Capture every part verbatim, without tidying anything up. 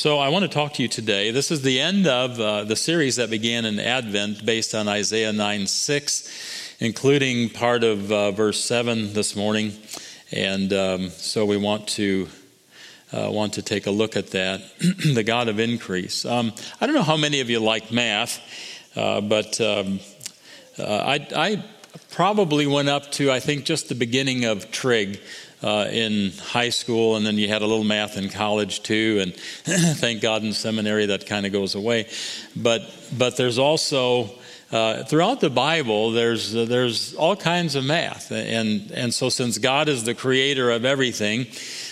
So I want to talk to you today. This is the end of uh, the series that began in Advent based on Isaiah nine six, including part of uh, verse seven this morning. And um, so we want to uh, want to take a look at that, the God of increase. Um, I don't know how many of you like math, uh, but um, uh, I, I probably went up to, I think, just the beginning of trig. Uh, in high school, and then you had a little math in college too, and thank God in seminary that kind of goes away. But but there's also uh, throughout the Bible there's uh, there's all kinds of math, and and so since God is the creator of everything,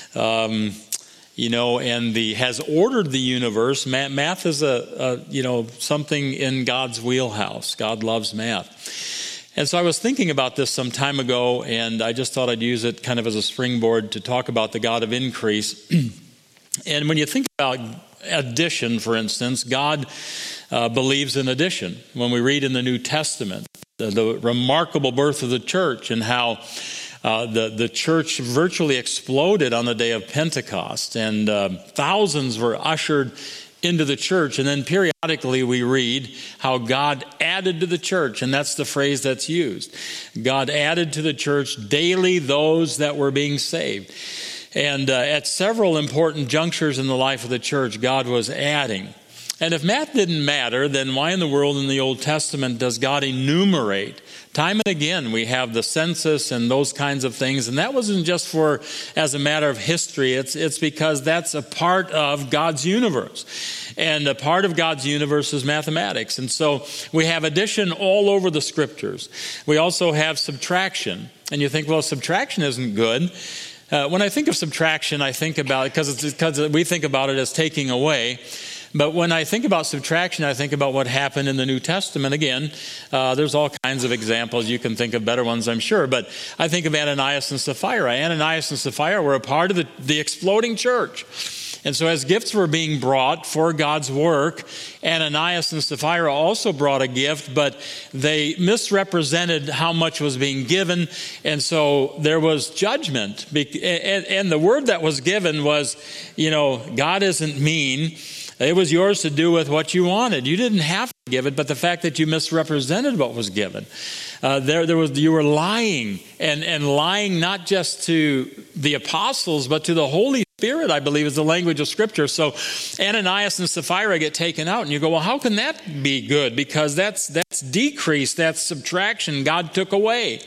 um, you know, and the has ordered the universe, math, math is a, a you know something in God's wheelhouse. God loves math. And so I was thinking about this some time ago, and I just thought I'd use it kind of as a springboard to talk about the God of increase. And when you think about addition, for instance, God uh, believes in addition. When we read in the New Testament, the, the remarkable birth of the church and how uh, the, the church virtually exploded on the day of Pentecost, and uh, thousands were ushered into the church, and then periodically we read how God added to the church, and that's the phrase that's used. God added to the church daily those that were being saved. And uh, at several important junctures in the life of the church, God was adding. And if math didn't matter, then why in the world in the Old Testament does God enumerate? Time and again, we have the census and those kinds of things, and that wasn't just for as a matter of history. It's it's because that's a part of God's universe, and a part of God's universe is mathematics. And so we have addition all over the Scriptures. We also have subtraction, and you think, well, subtraction isn't good. Uh, when I think of subtraction, I think about it because it's because we think about it as taking away. But when I think about subtraction, I think about what happened in the New Testament. Again, uh, there's all kinds of examples. You can think of better ones, I'm sure. But I think of Ananias and Sapphira. Ananias and Sapphira were a part of the, the exploding church. And so as gifts were being brought for God's work, Ananias and Sapphira also brought a gift, but they misrepresented how much was being given. And so there was judgment. And the word that was given was, you know, God isn't mean. It was yours to do with what you wanted. You didn't have to give it, but the fact that you misrepresented what was given, uh, there, there was you were lying, and and lying not just to the apostles, but to the Holy Spirit, I believe, is the language of Scripture. So Ananias and Sapphira get taken out, and you go, well, how can that be good? Because that's that's decrease, that's subtraction. God took away.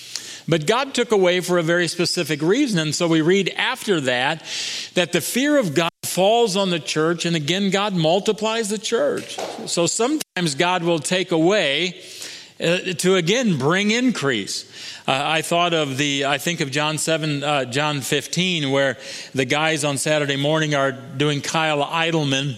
But God took away for a very specific reason. And so we read after that, that the fear of God falls on the church, and again, God multiplies the church. So sometimes God will take away uh, to again bring increase. Uh, I thought of the, I think of John seven, uh, John fifteen, where the guys on Saturday morning are doing Kyle Idleman.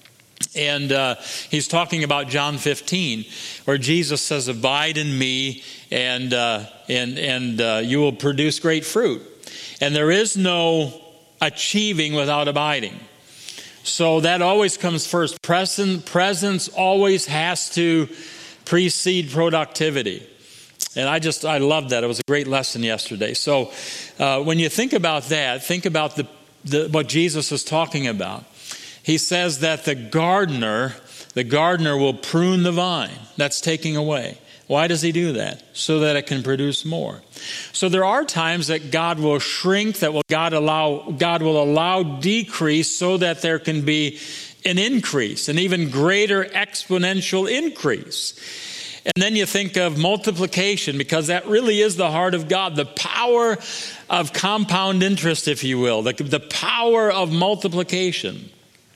And uh, he's talking about John fifteen, where Jesus says, "Abide in me, and uh, and and uh, you will produce great fruit." And there is no achieving without abiding. So that always comes first. Present, presence always has to precede productivity. And I just, I love that. It was a great lesson yesterday. So uh, when you think about that, think about the, the what Jesus is talking about. He says that the gardener, the gardener will prune the vine. That's taking away. Why does he do that? So that it can produce more. So there are times that God will shrink, that will God allow God will allow decrease so that there can be an increase, an even greater exponential increase. And then you think of multiplication, because that really is the heart of God, the power of compound interest, if you will, the, the power of multiplication.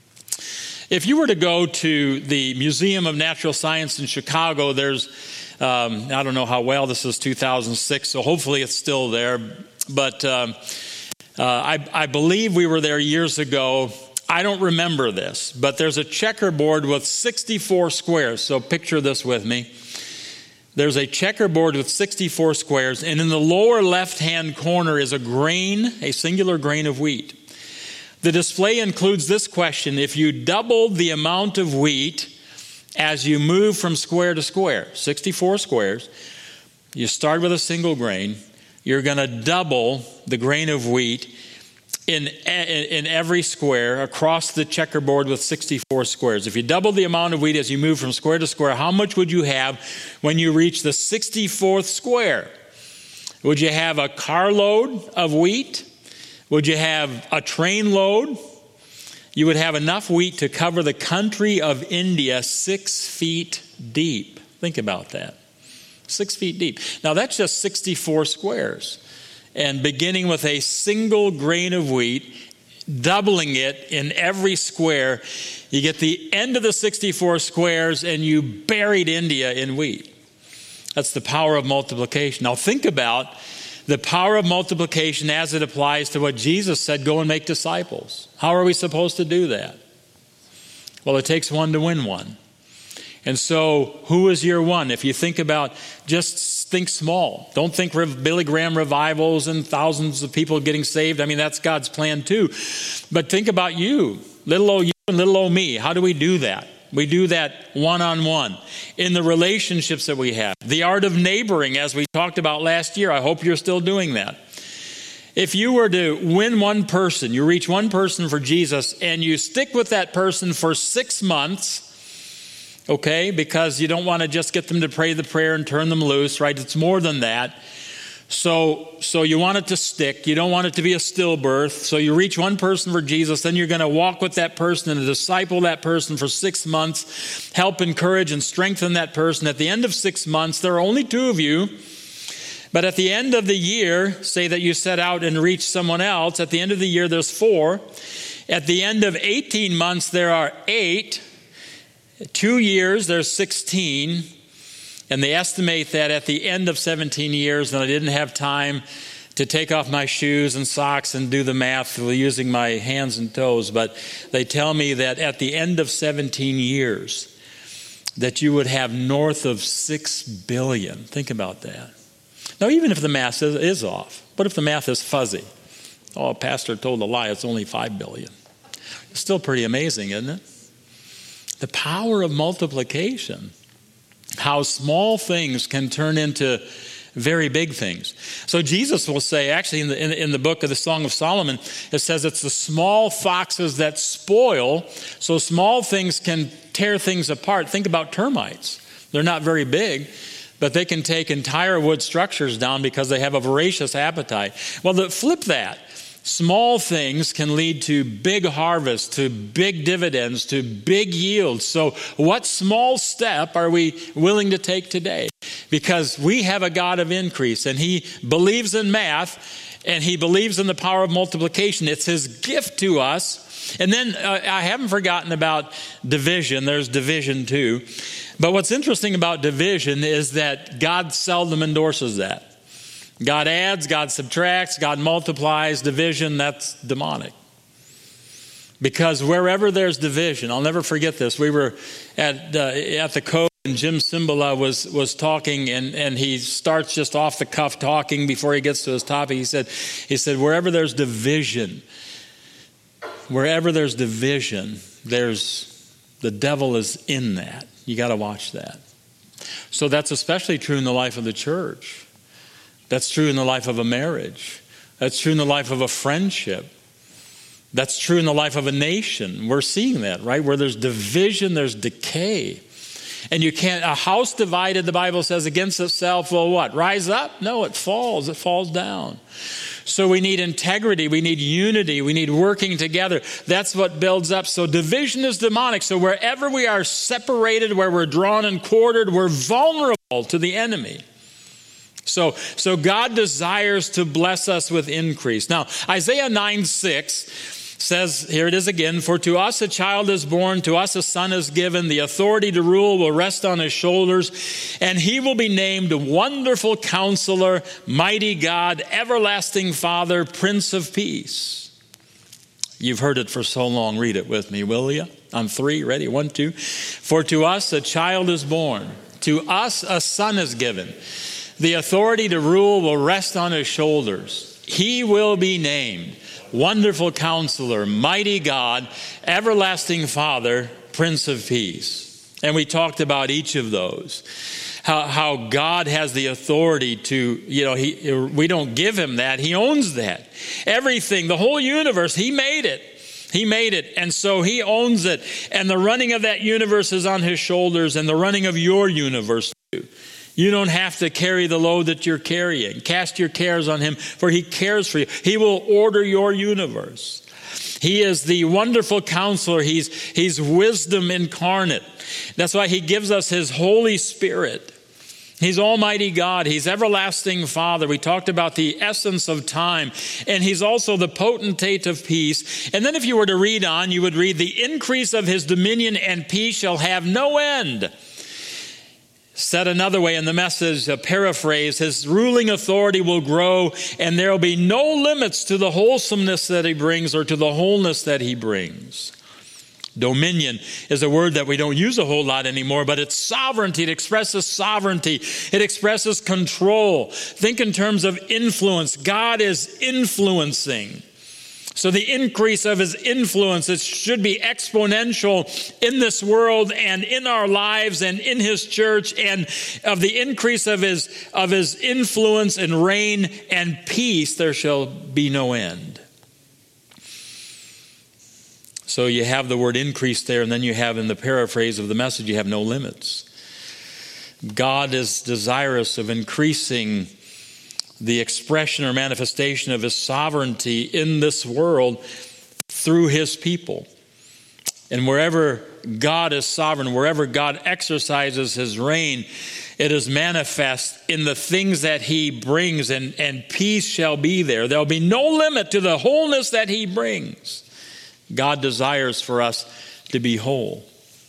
If you were to go to the Museum of Natural Science in Chicago, there's, um, I don't know how well, this is two thousand six, so hopefully it's still there. But um, uh, I, I believe we were there years ago. I don't remember this, but there's a checkerboard with sixty-four squares. So picture this with me. There's a checkerboard with sixty-four squares, and in the lower left-hand corner is a grain, a singular grain of wheat. The display includes this question: if you doubled the amount of wheat as you move from square to square, sixty-four squares, you start with a single grain, you're going to double the grain of wheat in, in every square across the checkerboard with sixty-four squares. If you double the amount of wheat as you move from square to square, how much would you have when you reach the sixty-fourth square? Would you have a carload of wheat? Would you have a train load? You would have enough wheat to cover the country of India six feet deep. Think about that. Six feet deep. Now that's just sixty-four squares. And beginning with a single grain of wheat, doubling it in every square, you get the end of the sixty-four squares and you buried India in wheat. That's the power of multiplication. Now think about the power of multiplication as it applies to what Jesus said, go and make disciples. How are we supposed to do that? Well, it takes one to win one. And so who is your one? If you think about, just think small. Don't think Billy Graham revivals and thousands of people getting saved. I mean, that's God's plan too. But think about you, little old you and little old me. How do we do that? We do that one-on-one in the relationships that we have. The art of neighboring, as we talked about last year. I hope you're still doing that. If you were to win one person, you reach one person for Jesus, and you stick with that person for six months, okay, because you don't want to just get them to pray the prayer and turn them loose, right? It's more than that. So, so you want it to stick. You don't want it to be a stillbirth. So you reach one person for Jesus, then you're going to walk with that person and disciple that person for six months, help encourage and strengthen that person. At the end of six months, there are only two of you. But at the end of the year, say that you set out and reach someone else. At the end of the year, there's four. At the end of eighteen months, there are eight. Two years, there's sixteen. And they estimate that at the end of seventeen years, and I didn't have time to take off my shoes and socks and do the math using my hands and toes, but they tell me that at the end of seventeen years, that you would have north of six billion. Think about that. Now, even if the math is, is off, what if the math is fuzzy? Oh, a pastor told a lie, it's only five billion. It's still pretty amazing, isn't it? The power of multiplication. How small things can turn into very big things. So Jesus will say, actually in the, in, in the book of the Song of Solomon, it says it's the small foxes that spoil. So small things can tear things apart. Think about termites. They're not very big, but they can take entire wood structures down because they have a voracious appetite. Well, the, flip that. Small things can lead to big harvests, to big dividends, to big yields. So what small step are we willing to take today? Because we have a God of increase, and he believes in math, and he believes in the power of multiplication. It's his gift to us. And then uh, I haven't forgotten about division. There's division too. But what's interesting about division is that God seldom endorses that. God adds, God subtracts, God multiplies. Division, that's demonic. Because wherever there's division, I'll never forget this. We were at uh, at the Cove, and Jim Cymbala was was talking, and, and he starts just off the cuff talking before he gets to his topic. He said, he said, wherever there's division, wherever there's division, there's the devil is in that. You got to watch that. So that's especially true in the life of the church. That's true in the life of a marriage. That's true in the life of a friendship. That's true in the life of a nation. We're seeing that, right? Where there's division, there's decay. And you can't, a house divided, the Bible says, against itself will what? Rise up? No, it falls. It falls down. So we need integrity. We need unity. We need working together. That's what builds up. So division is demonic. So wherever we are separated, where we're drawn and quartered, we're vulnerable to the enemy. So, so God desires to bless us with increase. Now, Isaiah nine six says, here it is again, for to us a child is born, to us a son is given, the authority to rule will rest on his shoulders, and he will be named Wonderful Counselor, Mighty God, Everlasting Father, Prince of Peace. You've heard it for so long. Read it with me, will you? On three, ready? One, two. For to us a child is born, to us a son is given. The authority to rule will rest on his shoulders. He will be named Wonderful Counselor, Mighty God, Everlasting Father, Prince of Peace. And we talked about each of those. How, how God has the authority to, you know, he, we don't give him that. He owns that. Everything, the whole universe, he made it. He made it. And so he owns it. And the running of that universe is on his shoulders, and the running of your universe too. You don't have to carry the load that you're carrying. Cast your cares on him, for he cares for you. He will order your universe. He is the wonderful counselor. He's, he's wisdom incarnate. That's why he gives us his Holy Spirit. He's Almighty God. He's everlasting Father. We talked about the essence of time. And he's also the potentate of peace. And then if you were to read on, you would read, the increase of his dominion and peace shall have no end. Said another way in the Message, a paraphrase, his ruling authority will grow, and there will be no limits to the wholesomeness that he brings or to the wholeness that he brings. Dominion is a word that we don't use a whole lot anymore, but it's sovereignty. It expresses sovereignty. It expresses control. Think in terms of influence. God is influencing. So the increase of his influence, it should be exponential in this world and in our lives and in his church, and of the increase of his, of his influence and reign and peace, there shall be no end. So you have the word increase there, and then you have in the paraphrase of the Message, you have no limits. God is desirous of increasing the expression or manifestation of his sovereignty in this world through his people. And wherever God is sovereign, wherever God exercises his reign, it is manifest in the things that he brings, and, and peace shall be there. There'll be no limit to the wholeness that he brings. God desires for us to be whole.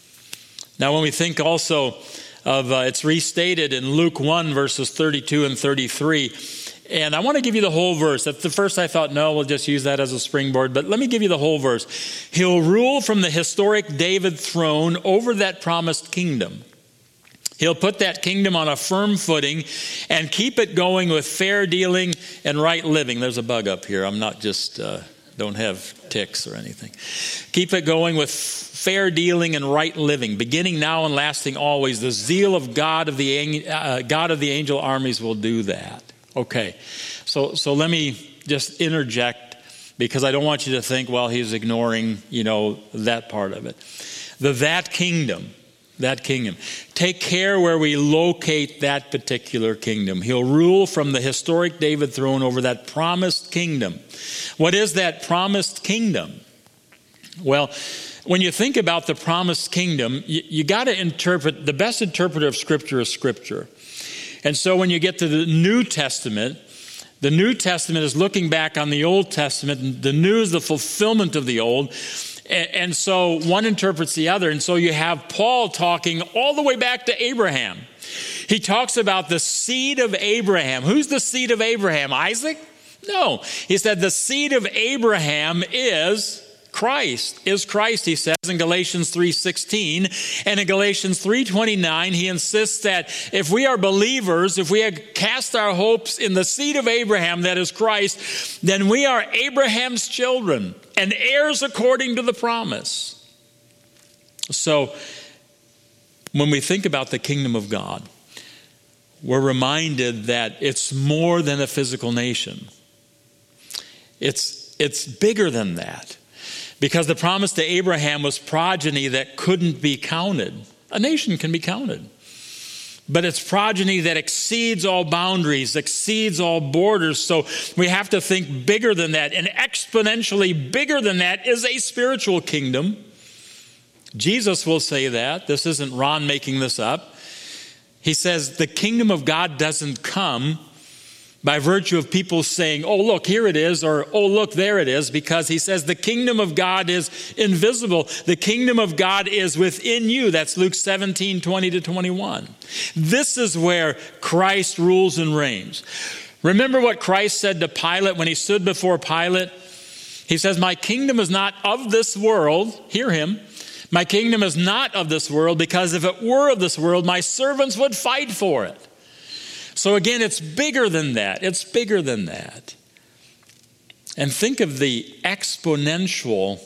Now, when we think also of, uh, it's restated in Luke one, verses thirty-two and thirty-three, and I want to give you the whole verse. At the first I thought, no, we'll just use that as a springboard, but let me give you the whole verse. He'll rule from the historic David throne over that promised kingdom. He'll put that kingdom on a firm footing and keep it going with fair dealing and right living. There's a bug up here. I'm not just... Uh, Don't have ticks or anything. Keep it going with fair dealing and right living, beginning now and lasting always. The zeal of God of the uh, God of the angel armies will do that. Okay, so so let me just interject, because I don't want you to think, well, he's ignoring, you know, that part of it. The that kingdom. That kingdom. Take care where we locate that particular kingdom. He'll rule from the historic David throne over that promised kingdom. What is that promised kingdom? Well, when you think about the promised kingdom, you, you got to interpret, the best interpreter of Scripture is Scripture. And so when you get to the New Testament, the New Testament is looking back on the Old Testament, and the New is the fulfillment of the Old. And so one interprets the other. And so you have Paul talking all the way back to Abraham. He talks about the seed of Abraham. Who's the seed of Abraham? Isaac? No. He said the seed of Abraham is Christ. Is Christ, he says in Galatians three sixteen. And in Galatians three twenty-nine, he insists that if we are believers, if we have cast our hopes in the seed of Abraham, that is Christ, then we are Abraham's children and heirs according to the promise. So when we think about the kingdom of God, we're reminded that it's more than a physical nation. It's, it's bigger than that. Because the promise to Abraham was progeny that couldn't be counted. A nation can be counted. But it's progeny that exceeds all boundaries, exceeds all borders. So we have to think bigger than that. And exponentially bigger than that is a spiritual kingdom. Jesus will say that. This isn't Ron making this up. He says the kingdom of God doesn't come by virtue of people saying, oh, look, here it is, or oh, look, there it is, because he says the kingdom of God is invisible. The kingdom of God is within you. That's Luke seventeen, twenty to twenty-one. This is where Christ rules and reigns. Remember what Christ said to Pilate when he stood before Pilate? He says, my kingdom is not of this world. Hear him. My kingdom is not of this world, because if it were of this world, my servants would fight for it. So again, it's bigger than that. It's bigger than that. And think of the exponential,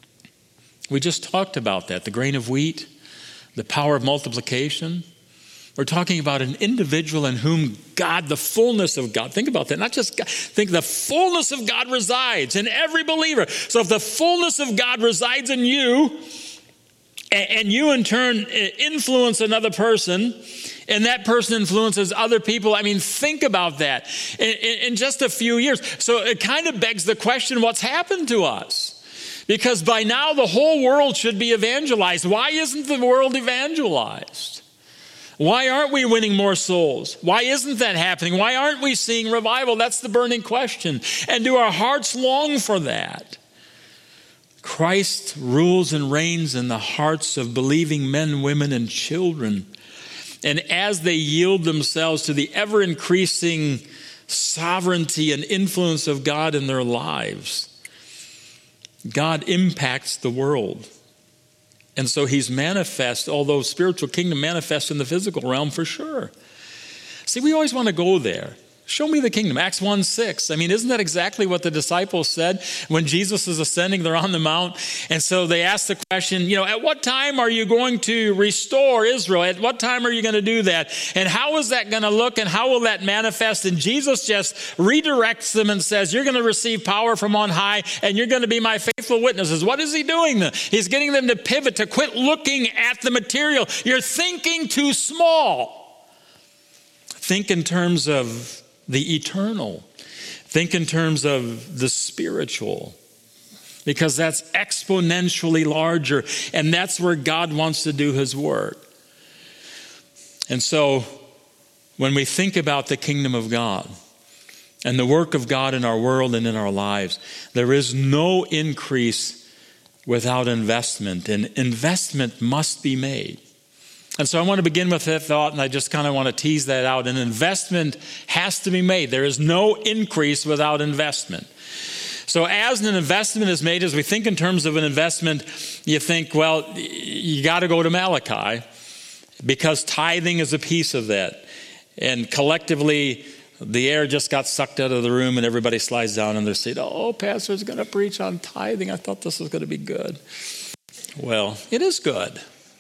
we just talked about that, the grain of wheat, the power of multiplication, We're talking about an individual in whom God, the fullness of God, think about that, not just God, think the fullness of God resides in every believer. So if the fullness of God resides in you, and you in turn influence another person, and that person influences other people, I mean, think about that in, in just a few years. So it kind of begs the question, what's happened to us? Because by now the whole world should be evangelized. Why isn't the world evangelized? Why aren't we winning more souls? Why isn't that happening? Why aren't we seeing revival? That's the burning question. And do our hearts long for that? Christ rules and reigns in the hearts of believing men, women, and children. And as they yield themselves to the ever-increasing sovereignty and influence of God in their lives, God impacts the world. And so he's manifest, although spiritual kingdom manifests in the physical realm for sure. See, we always want to go there. Show me the kingdom. Acts one six. I mean, isn't that exactly what the disciples said when Jesus is ascending? They're on the mount. And so they asked the question, you know, at what time are you going to restore Israel? At what time are you going to do that? And how is that going to look? And how will that manifest? And Jesus just redirects them and says, you're going to receive power from on high, and you're going to be my faithful witnesses. What is he doing then? He's getting them to pivot, to quit looking at the material. You're thinking too small. Think in terms of the eternal. Think in terms of the spiritual, because that's exponentially larger, and that's where God wants to do his work. And so when we think about the kingdom of God and the work of God in our world and in our lives, there is no increase without investment, and investment must be made. And so I want to begin with that thought, and I just kind of want to tease that out. An investment has to be made. There is no increase without investment. So as an investment is made, as we think in terms of an investment, you think, well, you got to go to Malachi, because tithing is a piece of that. And collectively, the air just got sucked out of the room, and everybody slides down in their seat. Oh, pastor's going to preach on tithing. I thought this was going to be good. Well, it is good.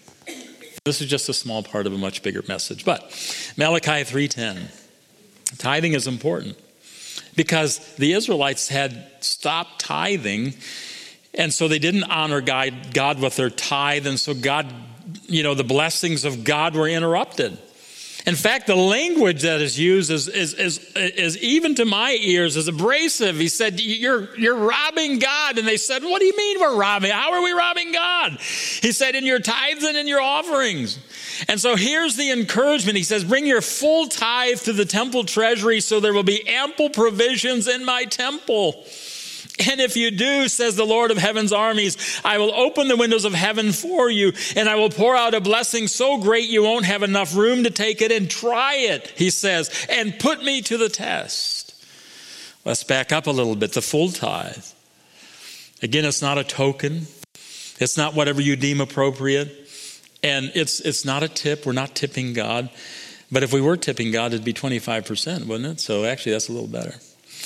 This is just a small part of a much bigger message. But Malachi three ten, tithing is important because the Israelites had stopped tithing, and so they didn't honor God, God with their tithe, and so God, you know, the blessings of God were interrupted. In fact, the language that is used is, is, is, is even to my ears is abrasive. He said, you're, you're robbing God. And they said, what do you mean we're robbing? How are we robbing God? He said, in your tithes and in your offerings. And so here's the encouragement. He says, bring your full tithe to the temple treasury so there will be ample provisions in my temple. And if you do, says the Lord of heaven's armies, I will open the windows of heaven for you, and I will pour out a blessing so great you won't have enough room to take it. And try it, he says, and put me to the test. Let's back up a little bit. The full tithe. Again, it's not a token. It's not whatever you deem appropriate. And it's it's not a tip. We're not tipping God. But if we were tipping God, it'd be twenty-five percent, wouldn't it? So actually, that's a little better.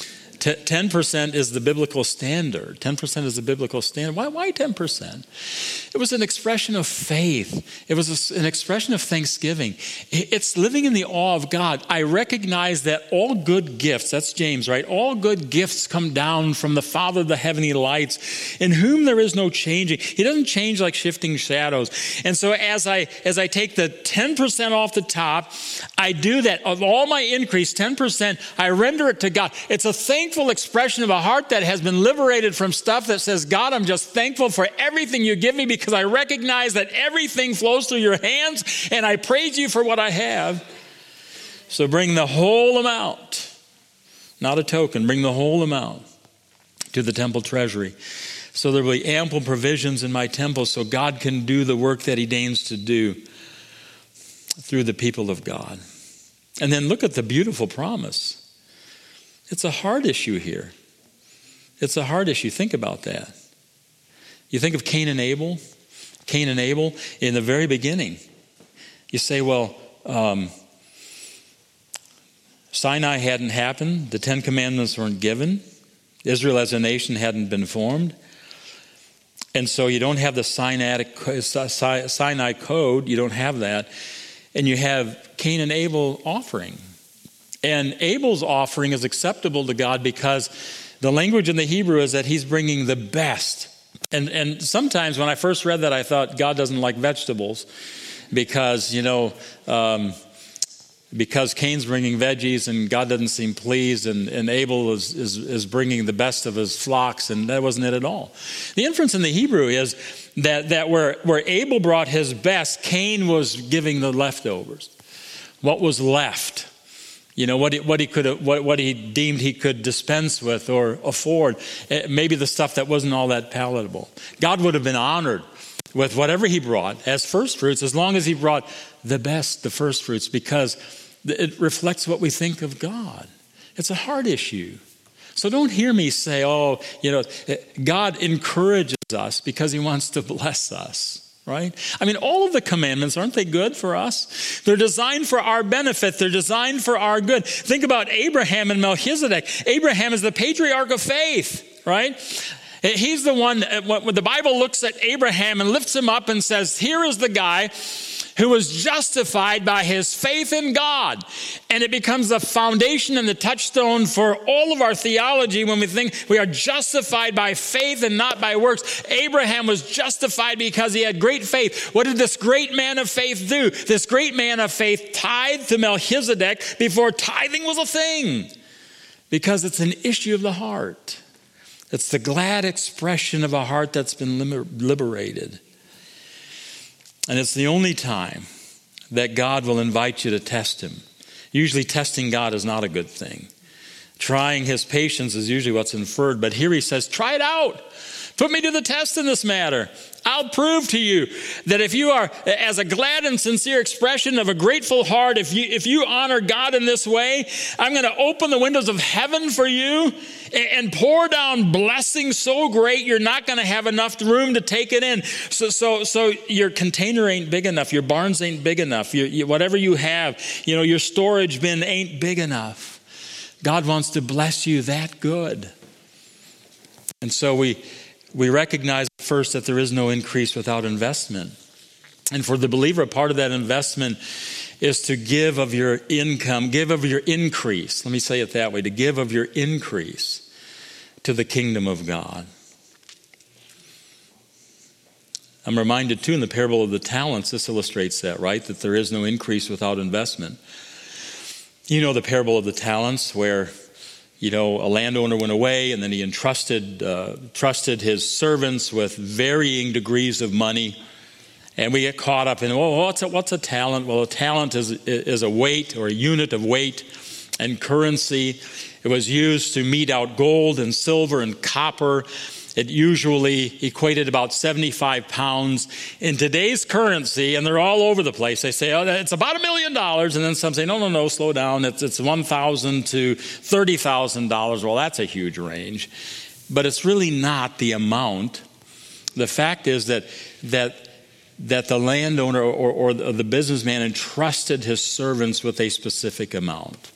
ten percent is the biblical standard. ten percent is the biblical standard. Why, why ten percent? It was an expression of faith. It was a, an expression of thanksgiving. It's living in the awe of God. I recognize that all good gifts, that's James, right? All good gifts come down from the Father of the heavenly lights, in whom there is no changing. He doesn't change like shifting shadows. And so as I as I take the ten percent off the top, I do that. Of all my increase, ten percent, I render it to God. It's a thankful expression of a heart that has been liberated from stuff that says, God, I'm just thankful for everything you give me, because I recognize that everything flows through your hands, and I praise you for what I have. So bring the whole amount, not a token, bring the whole amount to the temple treasury. So there will be ample provisions in my temple so God can do the work that he deigns to do through the people of God. And then look at the beautiful promise. It's a heart issue here. It's a heart issue. Think about that. You think of Cain and Abel. Cain and Abel in the very beginning. You say, well, um, Sinai hadn't happened. The Ten Commandments weren't given. Israel as a nation hadn't been formed. And so you don't have the Sinaitic, Sinai code. You don't have that. and you have Cain and Abel offering. And Abel's offering is acceptable to God because the language in the Hebrew is that he's bringing the best. And and sometimes when I first read that, I thought God doesn't like vegetables because, you know, um, because Cain's bringing veggies and God doesn't seem pleased, and, and Abel is, is, is bringing the best of his flocks, and that wasn't it at all. The inference in the Hebrew is that, that where, where Abel brought his best, Cain was giving the leftovers. What was left? You know, what he, what he could, what, what he deemed he could dispense with or afford. Maybe the stuff that wasn't all that palatable. God would have been honored with whatever he brought as first fruits, as long as he brought the best, the first fruits, because it reflects what we think of God. It's a heart issue. So don't hear me say, oh, you know, God encourages us because he wants to bless us. Right? I mean, all of the commandments, aren't they good for us? They're designed for our benefit. They're designed for our good. Think about Abraham and Melchizedek. Abraham is the patriarch of faith, right? He's the one, when the Bible looks at Abraham and lifts him up and says, here is the guy who was justified by his faith in God. And it becomes the foundation and the touchstone for all of our theology when we think we are justified by faith and not by works. Abraham was justified because he had great faith. What did this great man of faith do? This great man of faith tithed to Melchizedek before tithing was a thing, because it's an issue of the heart. It's the glad expression of a heart that's been liberated. And it's the only time that God will invite you to test him. Usually testing God is not a good thing. Trying his patience is usually what's inferred. But here he says, try it out. Put me to the test in this matter. I'll prove to you that if you are, as a glad and sincere expression of a grateful heart, if you if you honor God in this way, I'm going to open the windows of heaven for you and pour down blessings so great you're not going to have enough room to take it in. So so so your container ain't big enough. Your barns ain't big enough. Your, your, whatever you have, you know, your storage bin ain't big enough. God wants to bless you that good. And so we we recognize first that there is no increase without investment. And for the believer, part of that investment is to give of your income, give of your increase. Let me say it that way, to give of your increase to the kingdom of God. I'm reminded too in the parable of the talents, this illustrates that, right? That there is no increase without investment. You know the parable of the talents where, you know, a landowner went away and then he entrusted uh, trusted his servants with varying degrees of money. And we get caught up in, well, what's a, what's a talent? Well, a talent is, is a weight or a unit of weight and currency. It was used to mete out gold and silver and copper. It usually equated about seventy-five pounds. In today's currency, and they're all over the place, they say, oh, it's about a million dollars. And then some say, no, no, no, slow down. It's, it's one thousand to thirty thousand dollars. Well, that's a huge range. But it's really not the amount. The fact is that that that the landowner or, or the businessman entrusted his servants with a specific amount.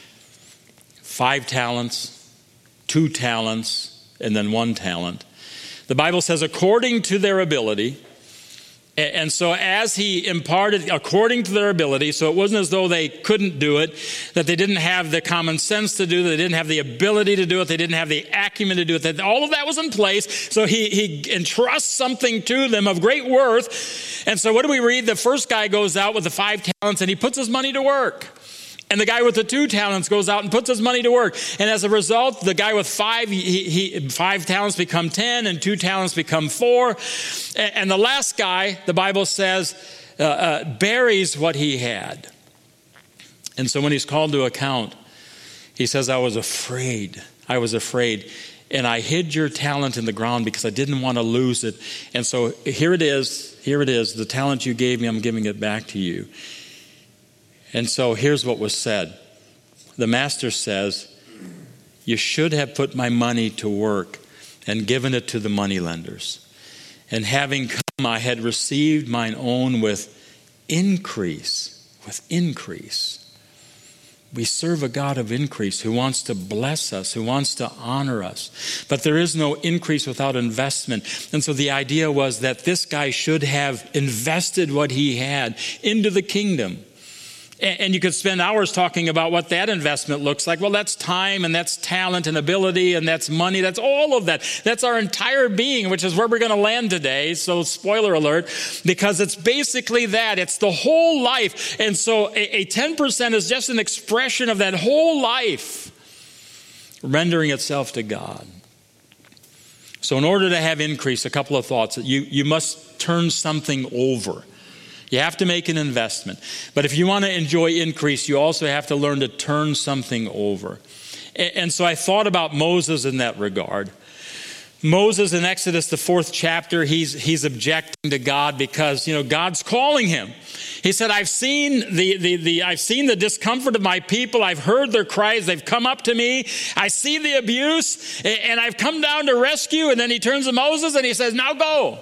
Five talents, two talents, and then one talent. The Bible says according to their ability. And so as he imparted according to their ability, so it wasn't as though they couldn't do it, that they didn't have the common sense to do it, they didn't have the ability to do it, they didn't have the acumen to do it, that all of that was in place. So he, he entrusts something to them of great worth. And so what do we read? The first guy goes out with the five talents and he puts his money to work. And the guy with the two talents goes out and puts his money to work. And as a result, the guy with five, he, he, five talents become ten, and two talents become four. And, and the last guy, the Bible says, uh, uh, buries what he had. And so when he's called to account, he says, I was afraid. I was afraid. And I hid your talent in the ground because I didn't want to lose it. And so here it is. Here it is. The talent you gave me, I'm giving it back to you. And so here's what was said. The master says, you should have put my money to work and given it to the moneylenders. And having come, I had received mine own with increase, with increase. We serve a God of increase who wants to bless us, who wants to honor us. But there is no increase without investment. And so the idea was that this guy should have invested what he had into the kingdom. And you could spend hours talking about what that investment looks like. Well, that's time and that's talent and ability and that's money. That's all of that. That's our entire being, which is where we're going to land today. So spoiler alert, because it's basically that. It's the whole life. And so a, a ten percent is just an expression of that whole life rendering itself to God. So in order to have increase, a couple of thoughts. You, you must turn something over. You have to make an investment. But if you want to enjoy increase, you also have to learn to turn something over. And so I thought about Moses in that regard. Moses in Exodus, the fourth chapter, he's, he's objecting to God because, you know, God's calling him. He said, I've seen the, the, the, I've seen the discomfort of my people. I've heard their cries. They've come up to me. I see the abuse, and I've come down to rescue. And then he turns to Moses and he says, now go.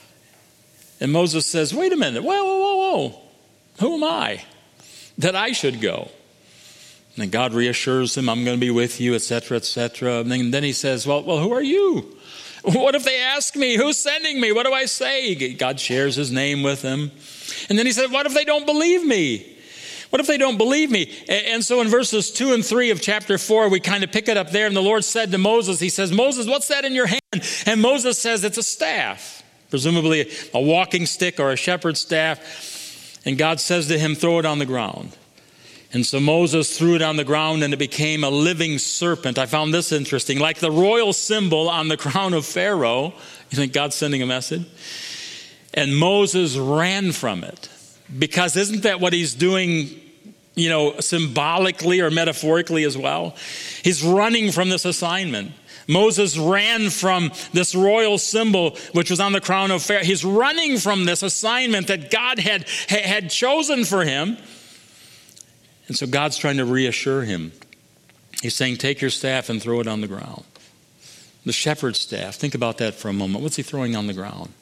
And Moses says, wait a minute, whoa, whoa, whoa, whoa. Who am I that I should go? And then God reassures him, I'm going to be with you, et cetera, et cetera. And then, then he says, well, well, who are you? What if they ask me, who's sending me? What do I say? God shares his name with him. And then he said, what if they don't believe me? What if they don't believe me? And so in verses two and three of chapter four, we kind of pick it up there. And the Lord said to Moses, he says, Moses, what's that in your hand? And Moses says, it's a staff. Presumably a walking stick or a shepherd's staff. And God says to him, throw it on the ground. And so Moses threw it on the ground and it became a living serpent. I found this interesting. Like the royal symbol on the crown of Pharaoh. You think God's sending a message? And Moses ran from it. Because isn't that what he's doing, you know, symbolically or metaphorically as well? He's running from this assignment. Moses ran from this royal symbol, which was on the crown of Pharaoh. He's running from this assignment that God had, had chosen for him. And so God's trying to reassure him. He's saying, take your staff and throw it on the ground. The shepherd's staff, think about that for a moment. What's he throwing on the ground?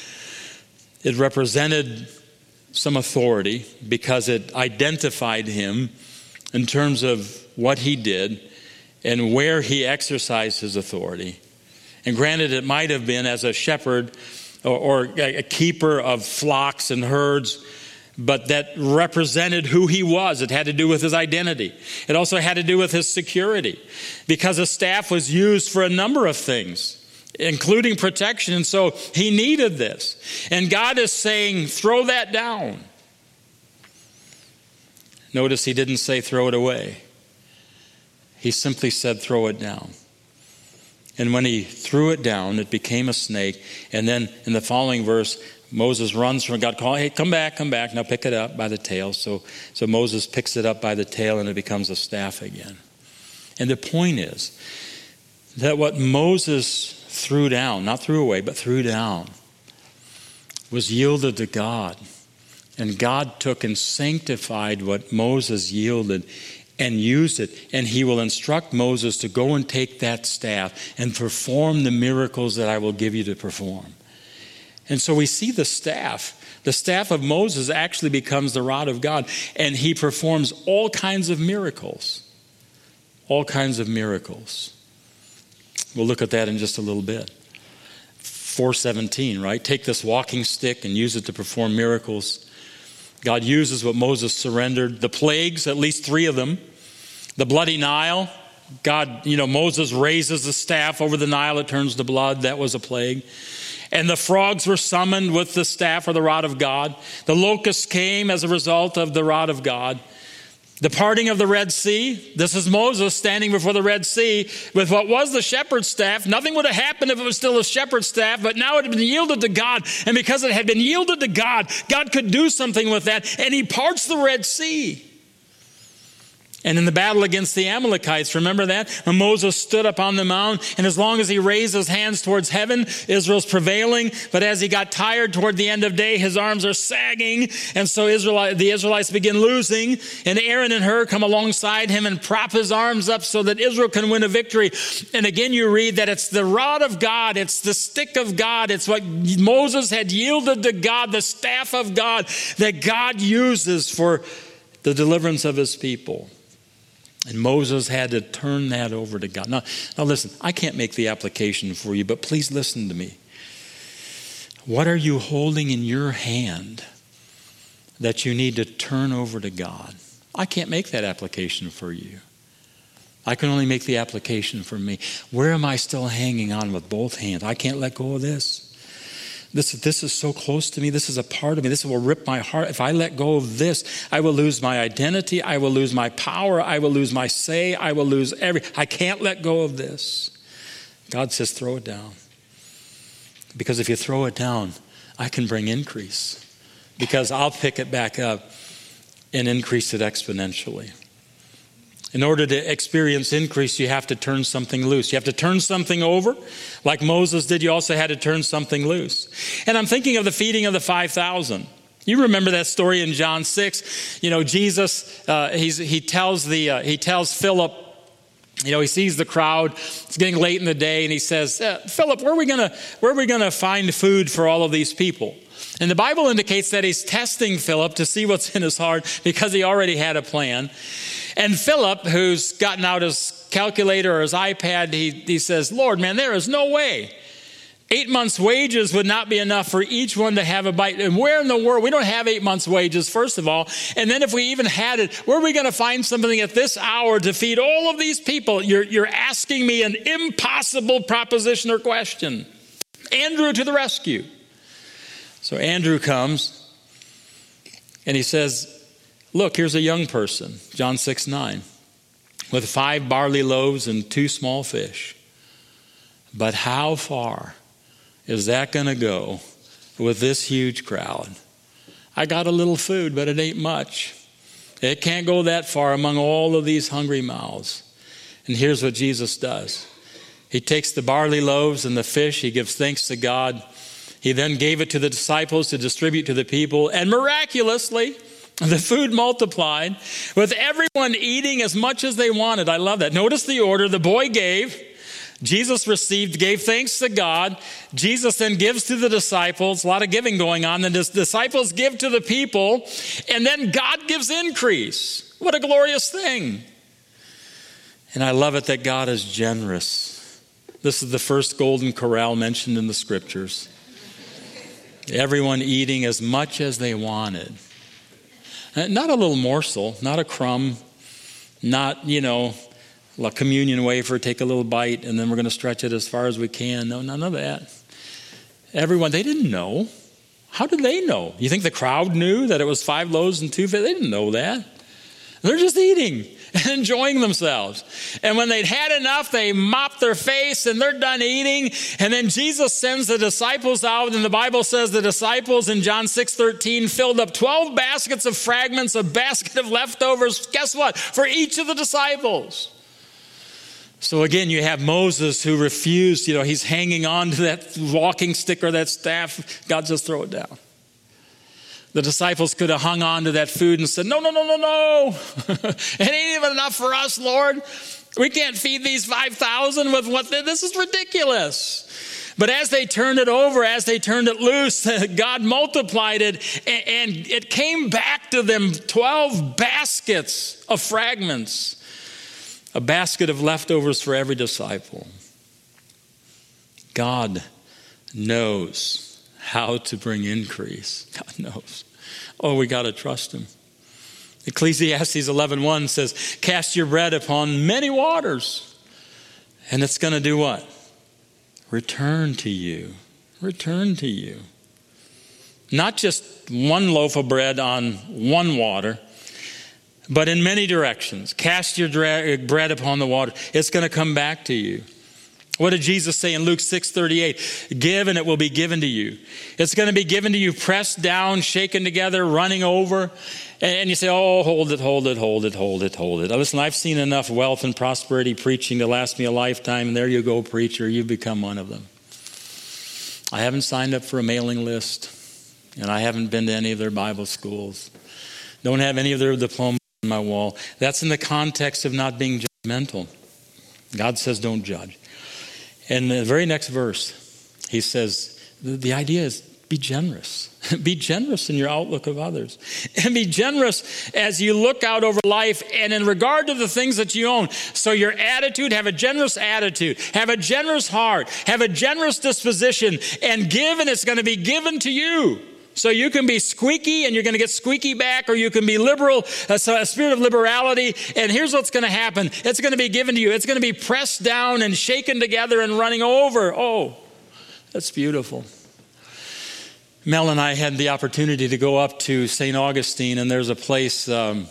It represented some authority because it identified him in terms of what he did and where he exercised his authority. And granted, it might have been as a shepherd or, or a keeper of flocks and herds, but that represented who he was. It had to do with his identity. It also had to do with his security, because a staff was used for a number of things, including protection. And so he needed this. And God is saying, throw that down. Notice he didn't say throw it away. He simply said, throw it down. And when he threw it down, it became a snake. And then in the following verse, Moses runs from God, calling, hey, come back, come back. Now pick it up by the tail. So, so Moses picks it up by the tail and it becomes a staff again. And the point is that what Moses threw down, not threw away, but threw down, was yielded to God. And God took and sanctified what Moses yielded and used it. And he will instruct Moses to go and take that staff and perform the miracles that I will give you to perform. And so we see the staff. The staff of Moses actually becomes the rod of God. And he performs all kinds of miracles. All kinds of miracles. We'll look at that in just a little bit. four seventeen, right? Take this walking stick and use it to perform miracles. God uses what Moses surrendered. The plagues, at least three of them. The bloody Nile. God, you know, Moses raises the staff over the Nile. It turns to blood. That was a plague. And the frogs were summoned with the staff or the rod of God. The locusts came as a result of the rod of God. The parting of the Red Sea. This is Moses standing before the Red Sea with what was the shepherd's staff. Nothing would have happened if it was still a shepherd's staff, but now it had been yielded to God. And because it had been yielded to God, God could do something with that. And he parts the Red Sea. And in the battle against the Amalekites, remember that? When Moses stood up on the mount, and as long as he raised his hands towards heaven, Israel's prevailing. But as he got tired toward the end of day, his arms are sagging. And so Israel, the Israelites begin losing. And Aaron and Hur come alongside him and prop his arms up so that Israel can win a victory. And again, you read that it's the rod of God. It's the stick of God. It's what Moses had yielded to God, the staff of God, that God uses for the deliverance of his people. And Moses had to turn that over to God. Now, now listen, I can't make the application for you, but please listen to me. What are you holding in your hand that you need to turn over to God. I can't make that application for you. I can only make the application for me. Where am I still hanging on with both hands? I can't let go of this. This, this is so close to me. This is a part of me. This will rip my heart. If I let go of this, I will lose my identity. I will lose my power. I will lose my say. I will lose every. I can't let go of this. God says, throw it down. Because if you throw it down, I can bring increase. Because I'll pick it back up and increase it exponentially. In order to experience increase, you have to turn something loose. You have to turn something over. Like Moses did, you also had to turn something loose. And I'm thinking of the feeding of the five thousand. You remember that story in John six. You know, Jesus, uh, he's, he tells the uh, he tells Philip, you know, he sees the crowd. It's getting late in the day, and he says, uh, Philip, where are we gonna where are we gonna find food for all of these people? And the Bible indicates that he's testing Philip to see what's in his heart because he already had a plan. And Philip, who's gotten out his calculator or his iPad, he, he says, Lord, man, there is no way. Eight months' wages would not be enough for each one to have a bite. And where in the world? We don't have eight months' wages, first of all. And then if we even had it, where are we going to find something at this hour to feed all of these people? You're, you're asking me an impossible proposition or question. Andrew to the rescue. So Andrew comes and he says, look, here's a young person, John six nine, with five barley loaves and two small fish. But how far is that going to go with this huge crowd? I got a little food, but it ain't much. It can't go that far among all of these hungry mouths. And here's what Jesus does. He takes the barley loaves and the fish. He gives thanks to God. He then gave it to the disciples to distribute to the people. And miraculously, the food multiplied with everyone eating as much as they wanted. I love that. Notice the order. The boy gave. Jesus received, gave thanks to God. Jesus then gives to the disciples. A lot of giving going on. Then the disciples give to the people. And then God gives increase. What a glorious thing. And I love it that God is generous. This is the first golden corral mentioned in the scriptures. Everyone eating as much as they wanted. Not a little morsel, not a crumb, not, you know, a communion wafer, take a little bite, and then we're going to stretch it as far as we can. No, none of that. Everyone, they didn't know. How did they know? You think the crowd knew that it was five loaves and two fish? They didn't know that. They're just eating and enjoying themselves. And when they'd had enough, they mop their face and they're done eating. And then Jesus sends the disciples out. And the Bible says the disciples in John six thirteen filled up twelve baskets of fragments, a basket of leftovers. Guess what? For each of the disciples. So again, you have Moses who refused. You know, he's hanging on to that walking stick or that staff. God, just throw it down. The disciples could have hung on to that food and said, no, no, no, no, no. It ain't even enough for us, Lord. We can't feed these five thousand with what, this is ridiculous. But as they turned it over, as they turned it loose, God multiplied it, and it came back to them twelve baskets of fragments, a basket of leftovers for every disciple. God knows how to bring increase. God knows. Oh, we got to trust him. Ecclesiastes eleven one says, cast your bread upon many waters, and it's going to do what? Return to you. Return to you. Not just one loaf of bread on one water, but in many directions. Cast your bread upon the water. It's going to come back to you. What did Jesus say in Luke six thirty-eight? Give and it will be given to you. It's going to be given to you, pressed down, shaken together, running over. And you say, oh, hold it, hold it, hold it, hold it, hold it. Listen, I've seen enough wealth and prosperity preaching to last me a lifetime. And there you go, preacher. You've become one of them. I haven't signed up for a mailing list. And I haven't been to any of their Bible schools. Don't have any of their diplomas on my wall. That's in the context of not being judgmental. God says don't judge. And the very next verse, he says, the, the idea is be generous. Be generous in your outlook of others. And be generous as you look out over life and in regard to the things that you own. So your attitude, have a generous attitude. Have a generous heart. Have a generous disposition. And give, and it's going to be given to you. So you can be squeaky and you're going to get squeaky back, or you can be liberal, a, a spirit of liberality. And here's what's going to happen. It's going to be given to you. It's going to be pressed down and shaken together and running over. Oh, that's beautiful. Mel and I had the opportunity to go up to Saint Augustine, and there's a place, um,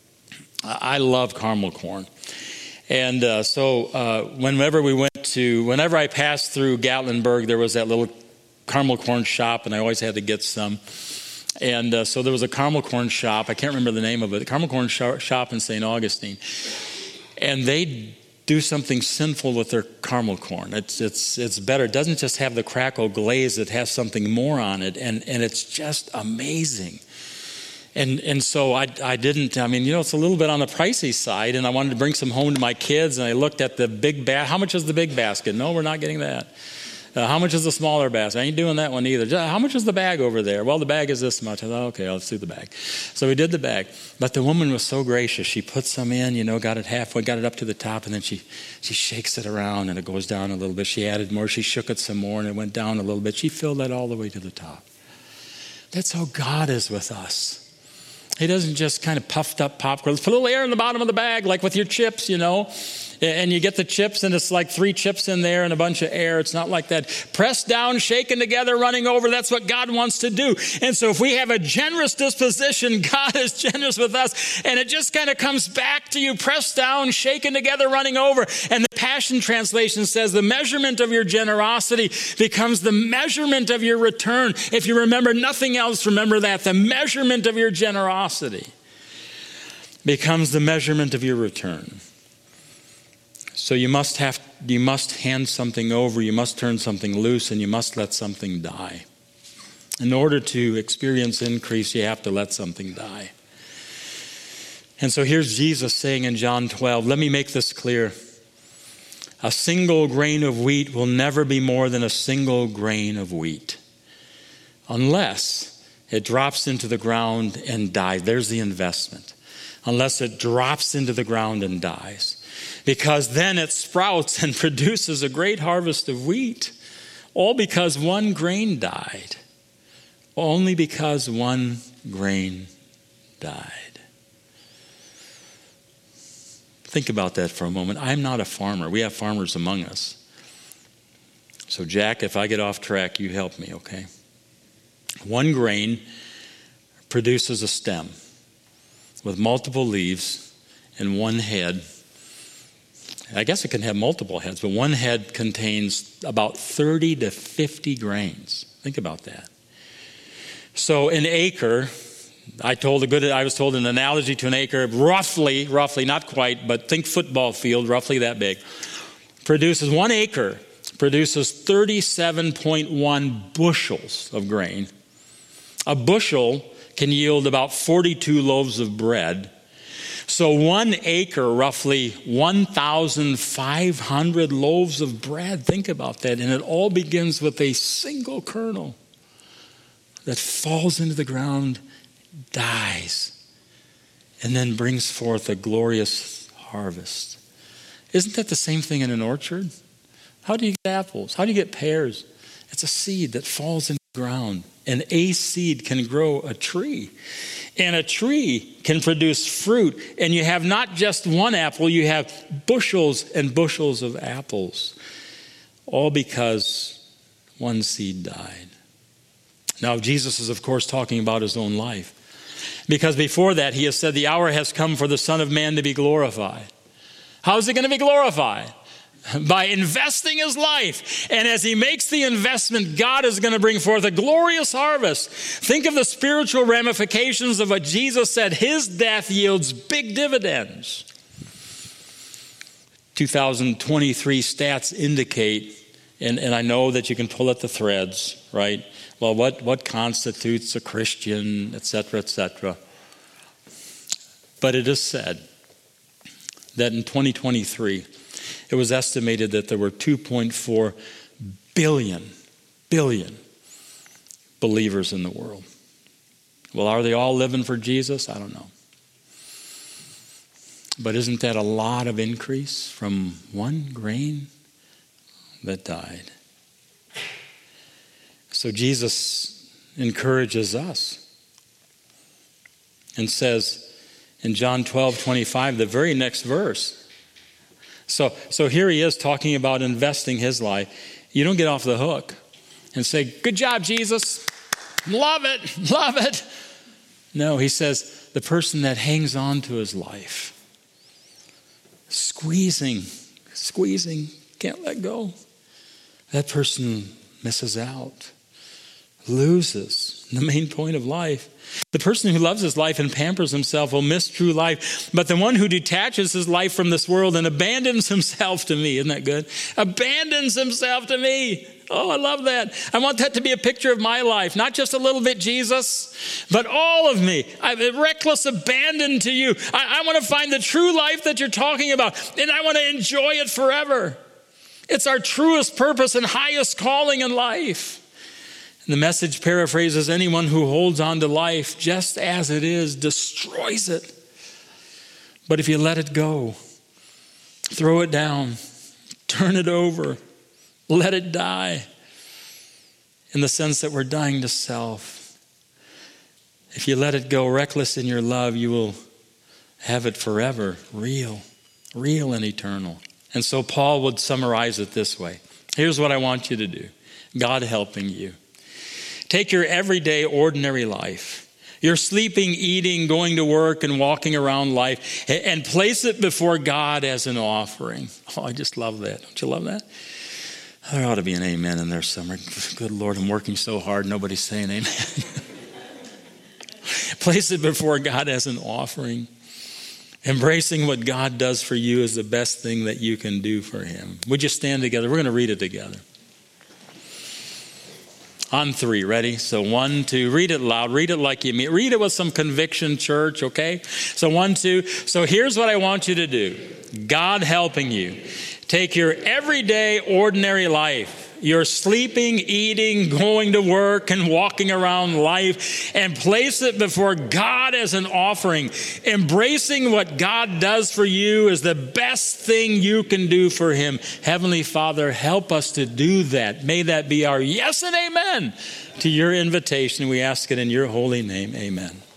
I love caramel corn. And uh, so uh, whenever we went to, whenever I passed through Gatlinburg, there was that little caramel corn shop, and I always had to get some. And uh, so there was a caramel corn shop. I can't remember the name of it. The caramel corn sh- shop in Saint Augustine. And they do something sinful with their caramel corn. It's it's it's better. It doesn't just have the crackle glaze. It has something more on it. And, and it's just amazing. And and so I I didn't, I mean, you know, it's a little bit on the pricey side, and I wanted to bring some home to my kids, and I looked at the big basket. How much is the big basket? No, we're not getting that. Uh, how much is the smaller basket? I ain't doing that one either. How much is the bag over there? Well, the bag is this much. I thought, okay, let's do the bag. So we did the bag. But the woman was so gracious. She put some in, you know, got it halfway, got it up to the top, and then she, she shakes it around, and it goes down a little bit. She added more. She shook it some more, and it went down a little bit. She filled that all the way to the top. That's how God is with us. He doesn't just kind of puffed up popcorn. Let's put a little air in the bottom of the bag, like with your chips, you know. And you get the chips, and it's like three chips in there and a bunch of air. It's not like that. Pressed down, shaken together, running over. That's what God wants to do. And so if we have a generous disposition, God is generous with us. And it just kind of comes back to you, pressed down, shaken together, running over. And the Passion Translation says the measurement of your generosity becomes the measurement of your return. If you remember nothing else, remember that. The measurement of your generosity becomes the measurement of your return. So you must have, you must hand something over, you must turn something loose, and you must let something die. In order to experience increase, you have to let something die. And so here's Jesus saying in John twelve, let me make this clear. A single grain of wheat will never be more than a single grain of wheat, unless it drops into the ground and dies. There's the investment. Unless it drops into the ground and dies. Because then it sprouts and produces a great harvest of wheat. All because one grain died. Only because one grain died. Think about that for a moment. I'm not a farmer. We have farmers among us. So Jack, if I get off track, you help me, okay? One grain produces a stem with multiple leaves and one head. I guess it can have multiple heads, but one head contains about thirty to fifty grains. Think about that. So an acre, I told a good, I was told an analogy to an acre, roughly, roughly, not quite, but think football field, roughly that big, produces one acre, produces thirty-seven point one bushels of grain. A bushel can yield about forty-two loaves of bread. So one acre, roughly one thousand five hundred loaves of bread. Think about that. And it all begins with a single kernel that falls into the ground, dies, and then brings forth a glorious harvest. Isn't that the same thing in an orchard? How do you get apples? How do you get pears? It's a seed that falls into the ground. And a seed can grow a tree. And a tree can produce fruit. And you have not just one apple, you have bushels and bushels of apples. All because one seed died. Now, Jesus is, of course, talking about his own life. Because before that, he has said, the hour has come for the Son of Man to be glorified. How is he going to be glorified? By investing his life. And as he makes the investment, God is going to bring forth a glorious harvest. Think of the spiritual ramifications of what Jesus said. His death yields big dividends. two thousand twenty-three stats indicate, and, and I know that you can pull at the threads, right? Well, what, what constitutes a Christian, et cetera, et cetera. But it is said that in twenty twenty-three, it was estimated that there were two point four billion, billion believers in the world. Well, are they all living for Jesus? I don't know. But isn't that a lot of increase from one grain that died? So Jesus encourages us and says in John twelve twenty-five, the very next verse. So, so here he is talking about investing his life. You don't get off the hook and say, good job, Jesus. Love it, love it. No, he says the person that hangs on to his life, squeezing, squeezing, can't let go. That person misses out, loses the main point of life. The person who loves his life and pampers himself will miss true life. But the one who detaches his life from this world and abandons himself to me, isn't that good? Abandons himself to me. Oh, I love that. I want that to be a picture of my life. Not just a little bit Jesus, but all of me. I'm reckless abandon to you. I, I want to find the true life that you're talking about. And I want to enjoy it forever. It's our truest purpose and highest calling in life. And the Message paraphrases, anyone who holds on to life just as it is destroys it. But if you let it go, throw it down, turn it over, let it die, in the sense that we're dying to self. If you let it go, reckless in your love, you will have it forever, real, real and eternal. And so Paul would summarize it this way. Here's what I want you to do. God helping you. Take your everyday, ordinary life, your sleeping, eating, going to work, and walking around life, and place it before God as an offering. Oh, I just love that. Don't you love that? There ought to be an amen in there somewhere. Good Lord, I'm working so hard, nobody's saying amen. Place it before God as an offering. Embracing what God does for you is the best thing that you can do for him. Would you stand together? We're going to read it together. On three, ready? So one, two, read it loud. Read it like you mean. Read it with some conviction, church, okay? So one, two. So here's what I want you to do. God helping you. Take your everyday, ordinary life, your sleeping, eating, going to work, and walking around life, and place it before God as an offering. Embracing what God does for you is the best thing you can do for him. Heavenly Father, help us to do that. May that be our yes and amen to your invitation. We ask it in your holy name. Amen.